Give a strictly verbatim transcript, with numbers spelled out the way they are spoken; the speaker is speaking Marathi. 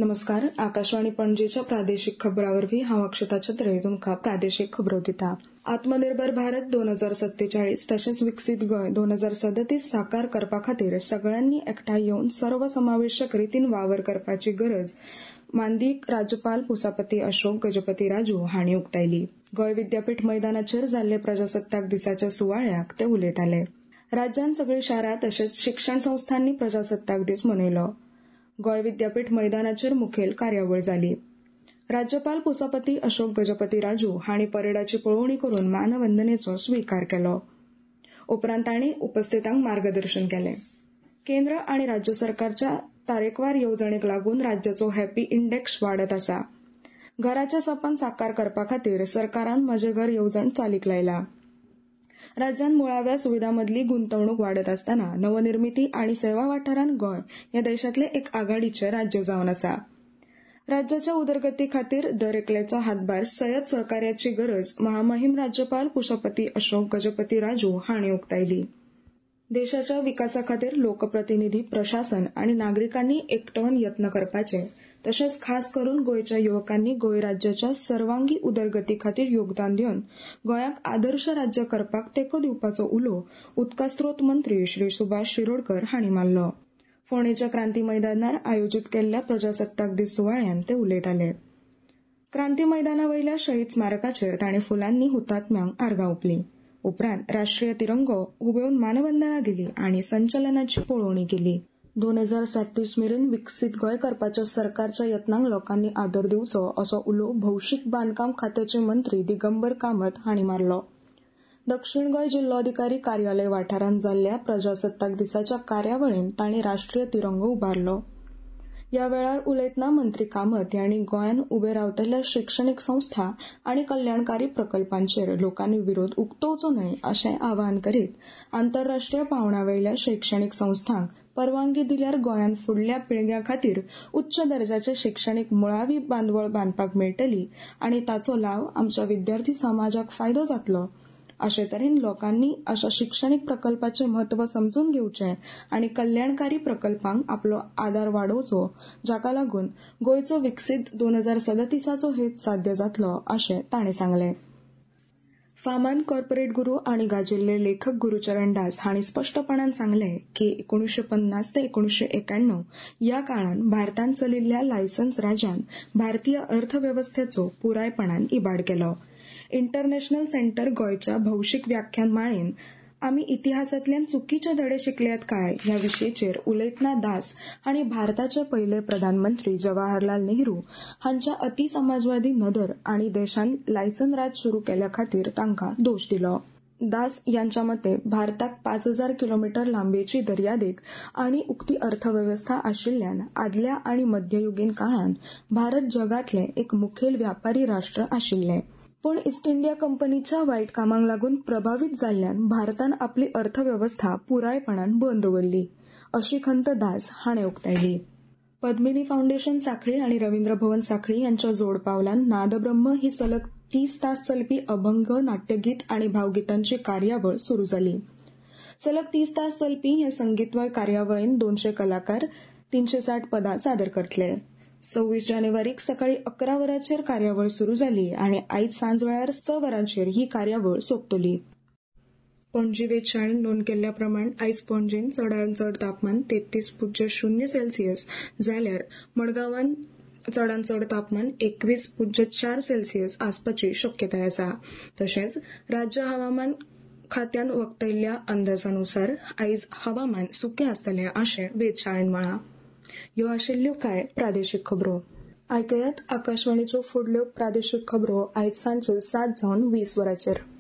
नमस्कार. आकाशवाणी पणजेच्या प्रादेशिक खबरावरवी हांव अक्षता छत्रे तुमकां प्रादेशीक खबरो दिता. आत्मनिर्भर भारत दोन हजार सत्तेचाळीस तशेंच विकसीत गोंय दोन हजार सदतीस साकार करपा खातीर सगळ्यांनी एकठांय येवन सर्वसमावेशक रितीन वावर करपाची गरज मांदीक राज्यपाल पुसापती अशोक गजपती राजू हांणी उक्तायली. गोंय विद्यापीठ मैदानाचेर जाल्ले प्रजासत्ताक दिसाच्या सुवाळ्याक ते उलयताले. राज्यान सगळीं शारां तशेंच शिक्षण संस्थांनी प्रजासत्ताक दीस मनयलो. गोंय विद्यापीठ मैदानाचेर मुखेल कार्यावळ जाली. राज्यपाल पुसापती अशोक गजपती राजू हांणी परेडाची पळोवणी करून मानवंदनेचो स्वीकार केलो. उपरांत तांणी उपस्थितांक मार्गदर्शन केलें. केंद्र आनी राज्य सरकारच्या तारेकवार येवजणेक लागून राज्याचो हॅपी इंडेक्स वाडत आसा. घराच्या सपन साकार करपा खातीर सरकारान म्हजें घर येवजण चालीक लायला. राज्यान मुळाव्या सुविधांमदली गुंतवणूक वाडत आसतना नवनिर्मिती आनी सेवा वाठारांत गोंय हे देशातले एक आघाडीचे राज्य जावन आसा. राज्याच्या उदरगती खातीर दरेकल्याचो हातभार सयत सहकार्याची गरज महामहीम राज्यपाल पुसापती अशोक गजपती राजू हांणी उक्तायली. देशाच्या विकासा खातीर लोकप्रतिनिधी, प्रशासन आनी नागरिकांनी एकठांवन यत्न करपाचे तशेंच खास करून गोंयच्या युवकांनी गोंय राज्याच्या सर्वांगी उदरगती खातीर योगदान दिवन गोंयाक आदर्श राज्य करपाक तेंको दिवपाचो उलो उदकास्त्रोत मंत्री श्री सुभाष शिरोडकर हांणी मारलो. फोंडेच्या क्रांती मैदानार आयोजीत केल्ल्या प्रजासत्ताक दीस सुवाळ्यान ते उलयताले. क्रांती मैदाना वयल्या शहीद स्मारकाचेर तांणी फुलांनी हुतात्म्यांक आर्गां ओंपलीं. उपरांत राष्ट्रीय तिरंगो उबेवन मानवंदना दिली आनी संचलनाची पळोवणी केली. दोन हजार सत्तीस मेरेन विकसीत गोंय करपाच्या सरकारच्या यत्नांक लोकांनी आदर दिवचो असो उलो भौशीक बांदकाम खात्याचे मंत्री दिगंबर कामत हांणी मारलो. दक्षिण गोंय जिल्लोधिकारी कार्यालय वाठारांत जाल्ल्या प्रजासत्ताक दिसाच्या कार्यावळींत तांणी राष्ट्रीय तिरंगो उबारलो. ह्या वेळार उलयतना मंत्री कामत यांनी गोंयान उबे रावतल्या शिक्षणीक संस्था आनी कल्याणकारी प्रकल्पांचेर लोकांनी विरोध उक्तावचो न्हय अशें आवाहन करीत आंतरराष्ट्रीय पांवड्यावेल्या शैक्षणीक संस्थांक परवानगी दिल्यार गोंयान फुडल्या पिळग्यां खातीर उच्च दर्जाचें शिक्षणीक मुळावी बांदवळ बांदपाक मेळटली आनी ताचो लाव आमच्या विद्यार्थी समाजाक फायदो जातलो. अशे तरेन लोकांनी अशा शिक्षणीक प्रकल्पाचें म्हत्व समजून घेवचें आनी कल्याणकारी प्रकल्पांक आपलो आदार वाडोवचो जाका लागून गोंयचो विकसीत दोन हजार सदतीसाचो हेत साध्य जातलो अशें ताणें सांगलें. फामाद कॉर्पोरेट गुरू आनी गाजिल्ले लेखक गुरुचरण दास हांणी स्पश्टपणान सांगलें की एकोणीसशे पन्नास ते एकोणीसशे एक्याण्णव ह्या काळान भारतांत चलिल्ल्या लायसन्स राजान भारतीय अर्थवेवस्थेचो पुरायपणान इबाड केलो. इंटरनॅशनल सेंटर गोंयच्या भौशीक व्याख्यानमाळेन आमी इतिहासांतल्यान चुकीचे धडे शिकल्यात काय ह्या विशयेचेर उलयतना दास हांणी भारताचे पयले प्रधानमंत्री जवाहरलाल नेहरू हांच्या अतिसमाजवादी नदर आनी देशान लायसन राज सुरू केल्या खातीर तांकां दोश दिलो. दास यांच्या मते भारताक पाच हजार किलोमीटर लांबीची दर्यादेग आनी उक्ती अर्थव्यवस्था आशिल्ल्यान आदल्या आनी मध्ययुगीन काळान भारत जगातले एक मुखेल व्यापारी राष्ट्र आशिल्ले. पूण ईस्ट इंडिया कंपनीच्या वायट कामांक लागून प्रभावित जाल्ल्यान भारतान आपली अर्थव्यवस्था पुरायपणान बंद दवरली अशी खंत दास हाणें उक्तायली. पद्मिनी फाउंडेशन सांखळी आनी रवींद्र भवन सांखळी यांच्या जोड पावलान नादब्रह्म ही सलग तीस तास चलपी अभंग, नाट्यगीत आनी भावगितांची कार्यावळ सुरू जाली. सलग तीस तास चलपी हे संगीतमय कार्यावळीन दोनशे कलाकार तीनशे साठ पदां सादर करतले. सव्वीस जानेवारीक सकाळी अकरा वरांचेर कार्यावळ सुरू जाली आनी आयज सांजवेळार स वरांचेर ही कार्यावळ सोंपतली. पणजी वेधशाळेन नोंद केल्ल्या प्रमाण आयज पणजेन चडांत चड तापमान तेत्तीस पुज्य शून्य सेल्सियस जाल्यार मडगांवान चडांत चड तापमान एकवीस पुज्य चार सेल्सियस आसपाची शक्यताय आसा. तशेंच राज्य हवामान खात्यान वक्तयल्ल्या अंदाजानुसार आयज हवामान सुकें आसतलें अशें वेधशाळेन म्हळां. ह्यो आशिल्ल्यो कांय प्रादेशीक खबरो. आयकयात आकाशवाणीच्यो फुडल्यो प्रादेशीक खबरो आयज सांजे सात जावन वीस वरांचेर.